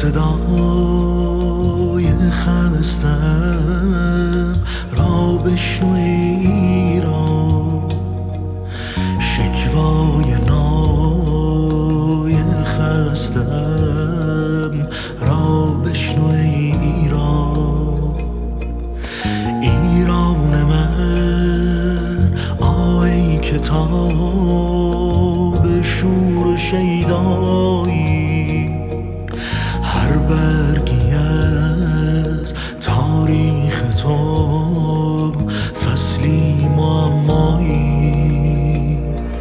صدای خستم را بشنو ایران، شکوای نای خستم را بشنو ایران. ایران من آی کتاب شور و شیدایی، هر برگی از تاریخ تو فصلی معمایی.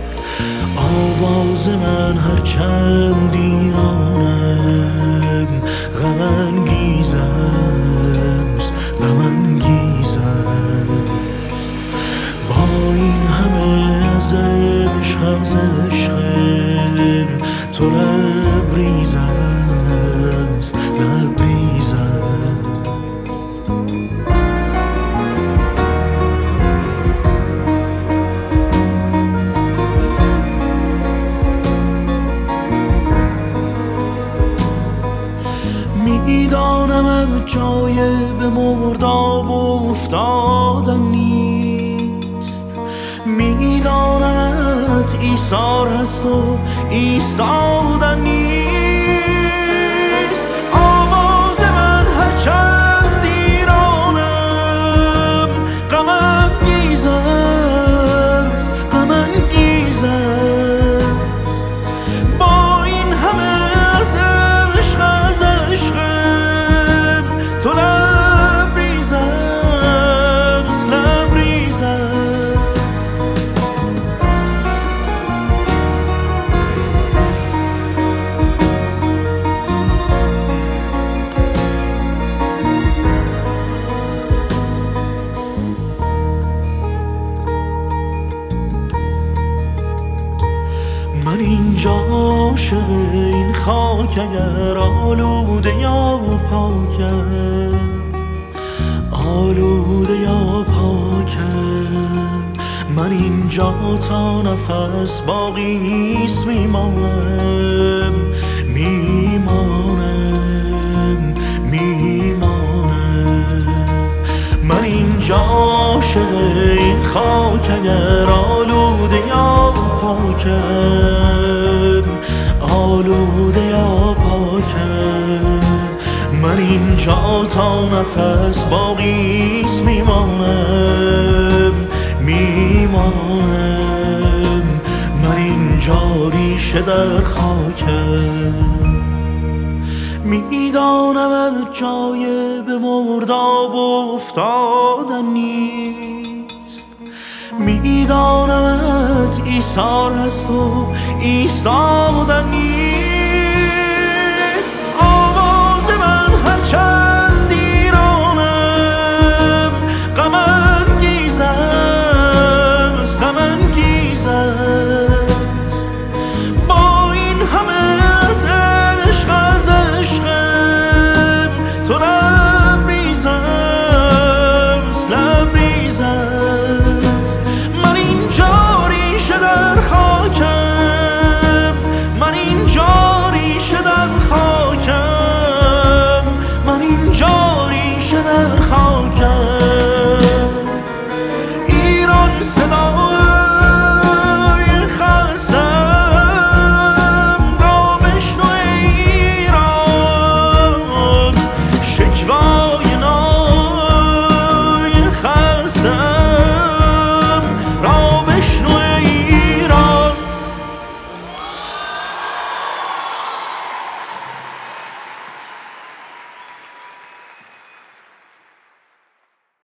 آواز من هر چند ایرانم غم انگیز است، غم انگیز است. با این همه از عشق از عشقم تو لبریز است، لبریز است. میدانم جای به مرداب افتادن نیست، میدانمت ایثار هست و ایستادن نیست. آواز من هر چند ایرانم غم انگیز است، غم انگیز است. با این همه از عشق از عشقم تو لبریز است، لبریز است. من اینجا عاشق این خاک، اگر آلوده یا پاکم، آلوده یا پاکم. من اینجا تا نفس باقیست میمانم، میمانم، میمانم. من اینجا عاشق این خاک، اگر آلوده یا پاکم، آلوده یا پاکم. من اینجا تا نفس باقیست میمانم، میمانم. من اینجا ریشه در خاکم. میدانم جای به مرداب افتادن نیست، میدانمت ایثار هست و ایستادن نیست. آواز من هر چند ایرانم غم انگیز است، غم انگیز است. با این همه از عشق از عشقم تو لبریز است، لبریز است. من اینجا ریشه در خاکم، من اینجا ریشه در خاکم، من اینجا ریشه در خاکم.